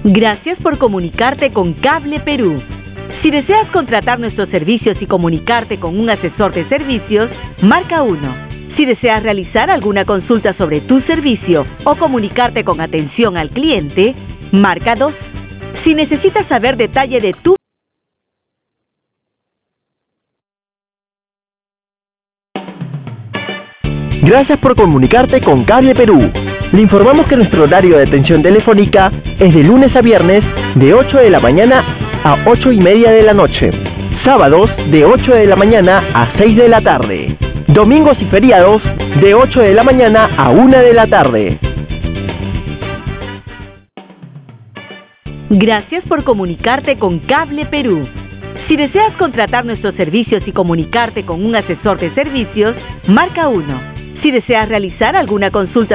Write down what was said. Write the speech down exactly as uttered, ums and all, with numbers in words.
Gracias por comunicarte con Cable Perú. Si deseas contratar nuestros servicios y comunicarte con un asesor de servicios, marca uno. Si deseas realizar alguna consulta sobre tu servicio o comunicarte con atención al cliente, marca dos. Si necesitas saber detalle de tu Gracias por comunicarte con Cable Perú. Le informamos que nuestro horario de atención telefónica es de lunes a viernes de ocho de la mañana a ocho y media de la noche. Sábados de ocho de la mañana a seis de la tarde. Domingos y feriados de ocho de la mañana a una de la tarde. Gracias por comunicarte con Cable Perú. Si deseas contratar nuestros servicios y comunicarte con un asesor de servicios, marca uno. Si deseas realizar alguna consulta